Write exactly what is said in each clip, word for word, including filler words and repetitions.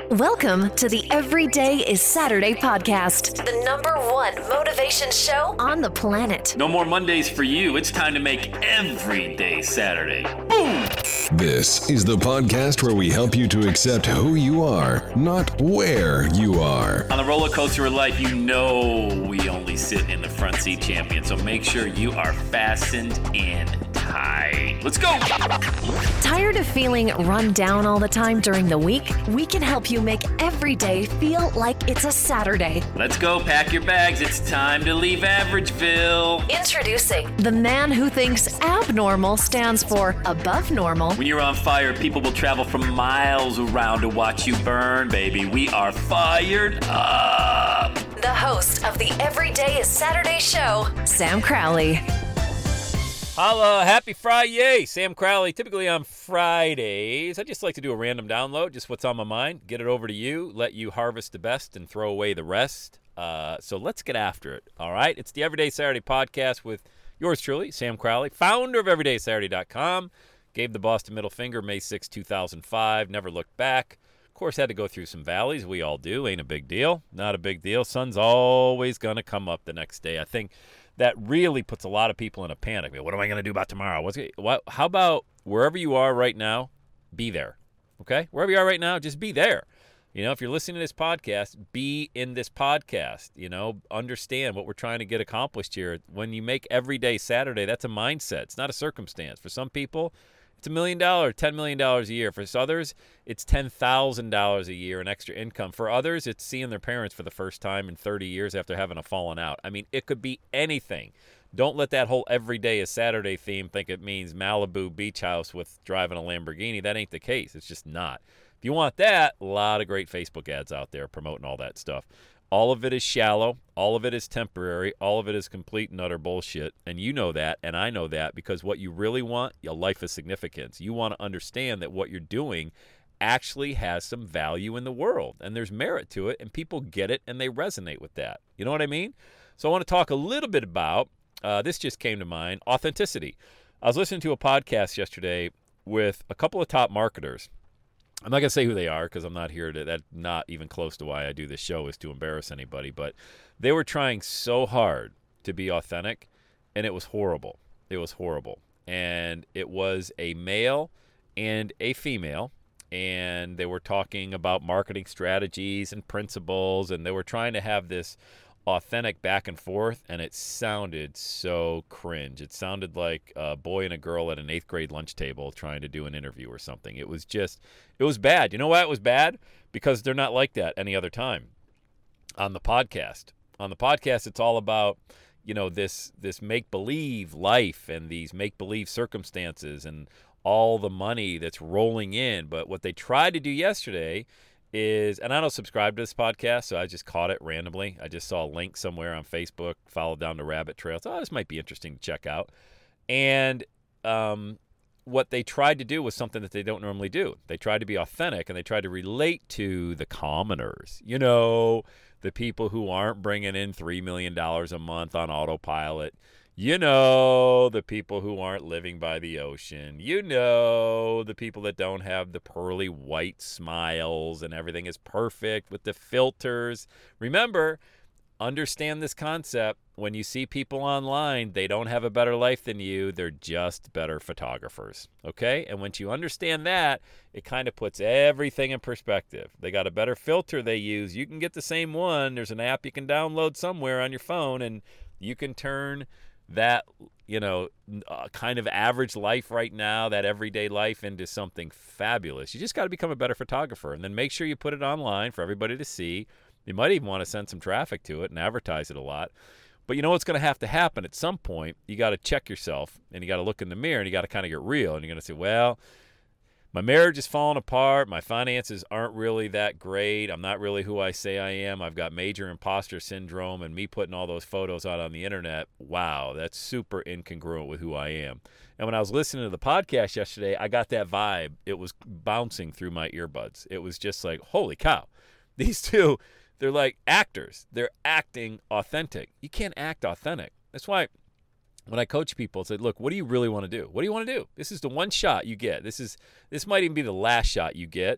Welcome to the Everyday is Saturday podcast, the number one motivation show on the planet. No more Mondays for you. It's time to make every day Saturday. Boom! This is the podcast where we help you to accept who you are, not where you are. On the roller coaster of life, you know we only sit in the front seat, champion. So make sure you are fastened in tight. Let's go! Tired of feeling run down all the time during the week? We can help you make every day feel like it's a Saturday. Let's go, pack your bags. It's time to leave Averageville. Introducing the man who thinks abnormal stands for above normal. When you're on fire, people will travel from miles around to watch you burn, baby. We are fired up. The host of the Everyday is Saturday show, Sam Crowley. Holla, happy Friday. Sam Crowley. Typically on Fridays, I just like to do a random download, just what's on my mind, get it over to you, let you harvest the best and throw away the rest. Uh, so let's get after it, all right? It's the Everyday Saturday podcast with yours truly, Sam Crowley, founder of everyday saturday dot com. Gave the boss the middle finger May sixth, two thousand five, never looked back. Of course, had to go through some valleys. We all do. Ain't a big deal. Not a big deal. Sun's always going to come up the next day. I think that really puts a lot of people in a panic. What am I going to do about tomorrow? What's what? How about wherever you are right now, be there, okay? Wherever you are right now, just be there. You know, if you're listening to this podcast, be in this podcast. You know, understand what we're trying to get accomplished here. When you make every day Saturday, that's a mindset. It's not a circumstance. For some people, it's a million dollars, ten million dollars a year. For others, it's ten thousand dollars a year in extra income. For others, it's seeing their parents for the first time in thirty years after having a falling out. I mean, it could be anything. Don't let that whole everyday is Saturday theme think it means Malibu beach house with driving a Lamborghini. That ain't the case. It's just not. If you want that, a lot of great Facebook ads out there promoting all that stuff. All of it is shallow. All of it is temporary. All of it is complete and utter bullshit. And you know that, and I know that, because what you really want, your life of significance. You want to understand that what you're doing actually has some value in the world, and there's merit to it, and people get it, and they resonate with that. You know what I mean? So I want to talk a little bit about, uh, this just came to mind, authenticity. I was listening to a podcast yesterday with a couple of top marketers. I'm not going to say who they are because I'm not here to, that's not even close to why I do this show is to embarrass anybody, but they were trying so hard to be authentic, and it was horrible. It was horrible. And it was a male and a female, and they were talking about marketing strategies and principles, and they were trying to have this authentic back and forth, and it sounded so cringe. It sounded like a boy and a girl at an eighth grade lunch table trying to do an interview or something. It was just, it was bad. You know why it was bad? Because they're not like that any other time. On the podcast, on the podcast, it's all about, you know, this this make-believe life and these make-believe circumstances and all the money that's rolling in. But what they tried to do yesterday is, and I don't subscribe to this podcast, so I just caught it randomly. I just saw a link somewhere on Facebook, followed down the rabbit trail. So, oh, this might be interesting to check out. And um, what they tried to do was something that they don't normally do. They tried to be authentic, and they tried to relate to the commoners. You know, the people who aren't bringing in three million dollars a month on autopilot. You know, the people who aren't living by the ocean. You know, the people that don't have the pearly white smiles and everything is perfect with the filters. Remember, understand this concept. When you see people online, they don't have a better life than you. They're just better photographers, okay? And once you understand that, it kind of puts everything in perspective. They got a better filter they use. You can get the same one. There's an app you can download somewhere on your phone, and you can turn that, you know, uh, kind of average life right now, that everyday life, into something fabulous. You just got to become a better photographer, and then make sure you put it online for everybody to see. You might even want to send some traffic to it and advertise it a lot. But you know what's going to have to happen at some point? You got to check yourself, and you got to look in the mirror, and you got to kind of get real, and you're going to say, well, my marriage is falling apart. My finances aren't really that great. I'm not really who I say I am. I've got major imposter syndrome, and me putting all those photos out on the internet, wow, that's super incongruent with who I am. And when I was listening to the podcast yesterday, I got that vibe. It was bouncing through my earbuds. It was just like, holy cow. These two, they're like actors. They're acting authentic. You can't act authentic. That's why when I coach people, it's like, look, what do you really want to do? What do you want to do? This is the one shot you get. This is this might even be the last shot you get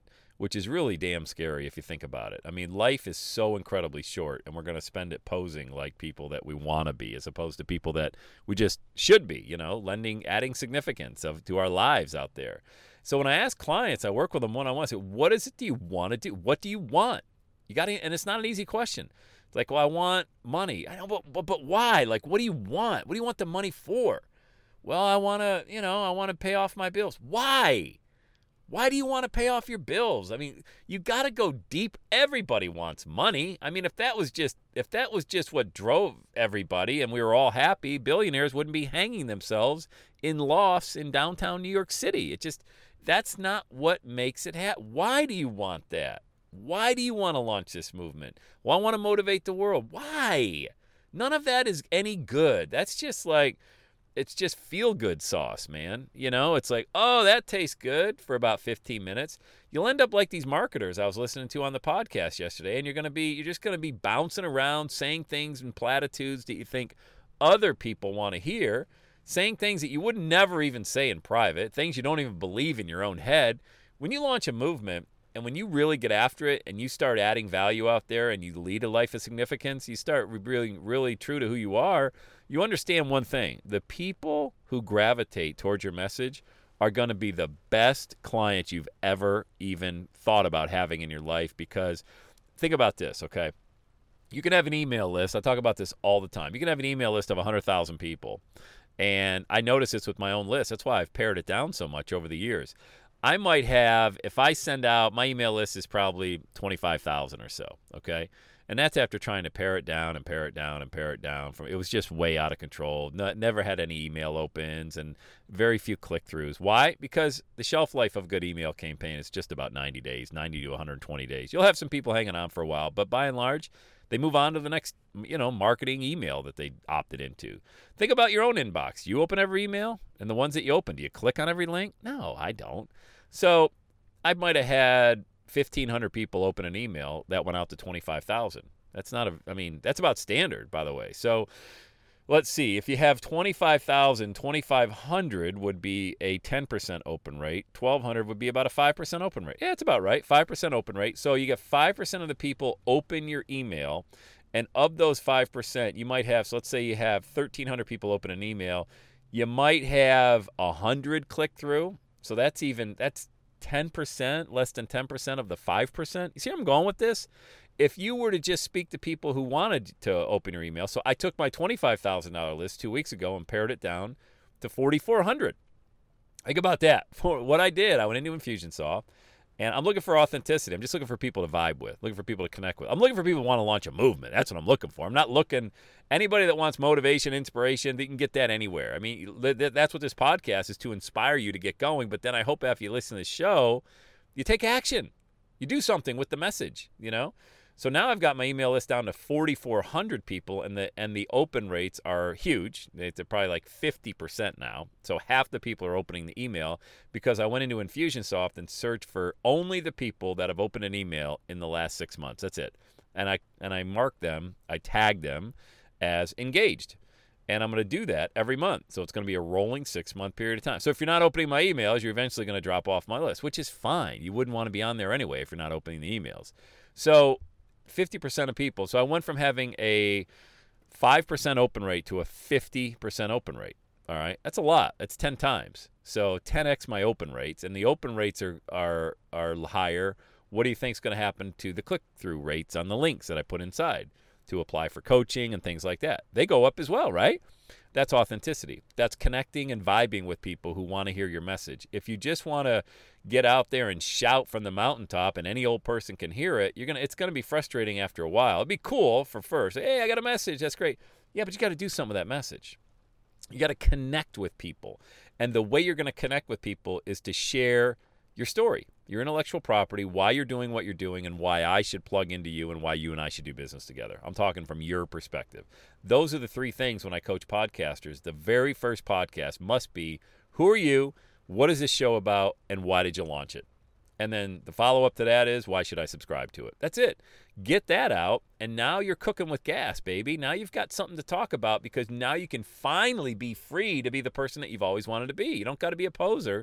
which is really damn scary if you think about it. I mean, life is so incredibly short, and we're going to spend it posing like people that we want to be as opposed to people that we just should be, you know, lending, adding significance of to our lives out there. So when I ask clients, I work with them one-on-one, I say, what is it do you want to do? What do you want? You got to, and it's not an easy question. It's like, well, I want money. I know, but, but, but why? Like, what do you want? What do you want the money for? Well, I want to, you know, I want to pay off my bills. Why? Why do you want to pay off your bills? I mean, you got to go deep. Everybody wants money. I mean, if that was just if that was just what drove everybody and we were all happy, billionaires wouldn't be hanging themselves in lofts in downtown New York City. It just that's not what makes it happen. Why do you want that? Why do you want to launch this movement? Well, I want to motivate the world. Why? None of that is any good. That's just like It's just feel-good sauce, man. You know, it's like, oh, that tastes good for about fifteen minutes. You'll end up like these marketers I was listening to on the podcast yesterday, and you're going to be, you're just going to be bouncing around, saying things in platitudes that you think other people want to hear, saying things that you would never even say in private, things you don't even believe in your own head. When you launch a movement, and when you really get after it and you start adding value out there and you lead a life of significance, you start really, really true to who you are, you understand one thing. The people who gravitate towards your message are going to be the best clients you've ever even thought about having in your life, because think about this, okay? You can have an email list. I talk about this all the time. You can have an email list of one hundred thousand people. And I notice this with my own list. That's why I've pared it down so much over the years. I might have, if I send out, my email list is probably twenty-five thousand or so, okay? And that's after trying to pare it down and pare it down and pare it down. From It was just way out of control. No, never had any email opens and very few click-throughs. Why? Because the shelf life of a good email campaign is just about ninety days, ninety to one hundred twenty days. You'll have some people hanging on for a while, but by and large, they move on to the next, you know, marketing email that they opted into. Think about your own inbox. You open every email, and the ones that you open, do you click on every link? No, I don't. So I might have had fifteen hundred people open an email that went out to twenty-five thousand. That's not a, I mean, that's about standard, by the way. So let's see. If you have twenty-five thousand, twenty-five hundred would be a ten percent open rate. twelve hundred would be about a five percent open rate. Yeah, it's about right. five percent open rate. So you get five percent of the people open your email. And of those five percent, you might have, so let's say you have thirteen hundred people open an email. You might have one hundred click through. So that's even, that's ten percent, less than ten percent of the five percent. You see where I'm going with this? If you were to just speak to people who wanted to open your email, so I took my twenty-five thousand dollars list two weeks ago and pared it down to forty-four hundred. Think about that. For what I did, I went into Infusionsoft, and I'm looking for authenticity. I'm just looking for people to vibe with, looking for people to connect with. I'm looking for people who want to launch a movement. That's what I'm looking for. I'm not looking, anybody that wants motivation, inspiration, they can get that anywhere. I mean, that's what this podcast is, to inspire you to get going. But then I hope after you listen to the show, you take action. You do something with the message, you know? So now I've got my email list down to forty-four hundred people, and the and the open rates are huge. They're probably like fifty percent now. So half the people are opening the email, because I went into Infusionsoft and searched for only the people that have opened an email in the last six months. That's it. And I and I mark them, I tag them as engaged. And I'm going to do that every month. So it's going to be a rolling six-month period of time. So if you're not opening my emails, you're eventually going to drop off my list, which is fine. You wouldn't want to be on there anyway if you're not opening the emails. So fifty percent of people. So I went from having a five percent open rate to a fifty percent open rate. All right. That's a lot. That's ten times. So ten x my open rates, and the open rates are are are higher. What do you think is going to happen to the click-through rates on the links that I put inside to apply for coaching and things like that? They go up as well, right? That's authenticity. That's connecting and vibing with people who want to hear your message. If you just want to get out there and shout from the mountaintop and any old person can hear it, you're gonna it's gonna be frustrating after a while. It'd be cool for first. Hey, I got a message. That's great. Yeah, but you got to do something with that message. You got to connect with people. And the way you're going to connect with people is to share your story, your intellectual property, why you're doing what you're doing, and why I should plug into you, and why you and I should do business together. I'm talking from your perspective. Those are the three things when I coach podcasters. The very first podcast must be, who are you, what is this show about, and why did you launch it? And then the follow-up to that is, why should I subscribe to it? That's it. Get that out, and now you're cooking with gas, baby. Now you've got something to talk about, because now you can finally be free to be the person that you've always wanted to be. You don't got to be a poser.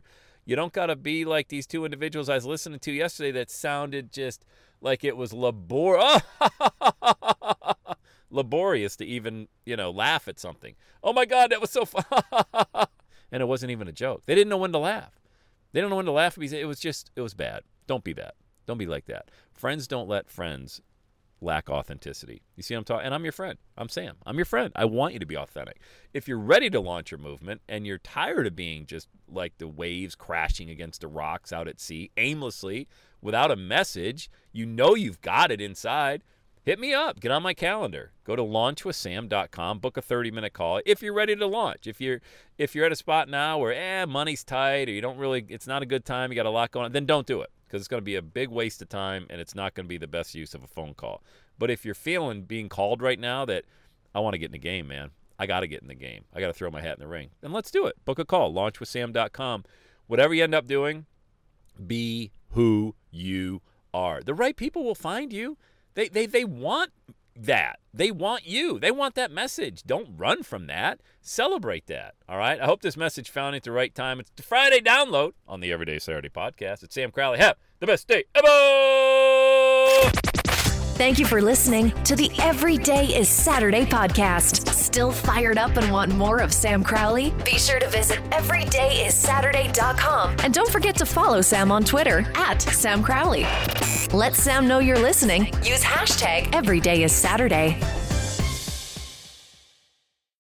You don't got to be like these two individuals I was listening to yesterday that sounded just like it was labor laborious to even, you know, laugh at something. Oh, my God, that was so fun. And it wasn't even a joke. They didn't know when to laugh. They don't know when to laugh because it was just, it was bad. Don't be bad. Don't be like that. Friends don't let friends lack authenticity. You see what I'm talking? And I'm your friend. I'm Sam. I'm your friend. I want you to be authentic. If you're ready to launch your movement and you're tired of being just like the waves crashing against the rocks out at sea, aimlessly, without a message, you know you've got it inside, hit me up. Get on my calendar. Go to launch with sam dot com. Book a thirty-minute call if you're ready to launch. If you're if you're at a spot now where, eh, money's tight or you don't really, it's not a good time, you got a lot going on, then don't do it. Because it's going to be a big waste of time, and it's not going to be the best use of a phone call. But if you're feeling being called right now that I want to get in the game, man, I got to get in the game, I got to throw my hat in the ring, then let's do it. Book a call, launch with sam dot com. Whatever you end up doing, be who you are. The right people will find you. They, they, they want that. They want you. They want that message. Don't run from that. Celebrate that. All right? I hope this message found it at the right time. It's the Friday download on the Everyday Saturday podcast. It's Sam Crowley. Have the best day ever! Thank you for listening to the Everyday is Saturday podcast. Still fired up and want more of Sam Crowley? Be sure to visit everyday is saturday dot com. And don't forget to follow Sam on Twitter at Sam Crowley. Let Sam know you're listening. Use hashtag everyday is Saturday.